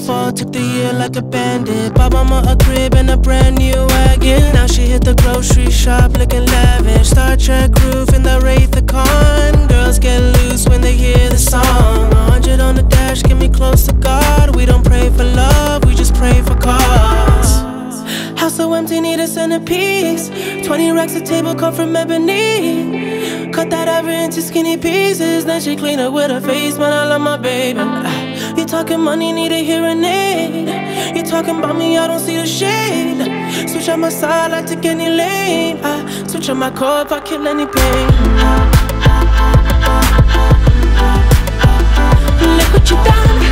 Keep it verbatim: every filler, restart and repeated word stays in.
fall, took the year like a bandit. Bought mama a crib and a brand new wagon. Now she hit the grocery shop looking lavish. Star Trek roof in the Wraith the Con. Girls get loose when they hear the song. A hundred on the dash, get me close to God. We don't pray for love, we just pray for cause. House so empty, need a centerpiece. Twenty racks a table cut from ebony. Cut that ever into skinny pieces. Then she clean up with her face, man, I love my baby. You talking money, need a hearing aid. You talking about me, I don't see the shade. Switch on my side, I take any lane. I switch on my core if I kill any pain. Look what you done.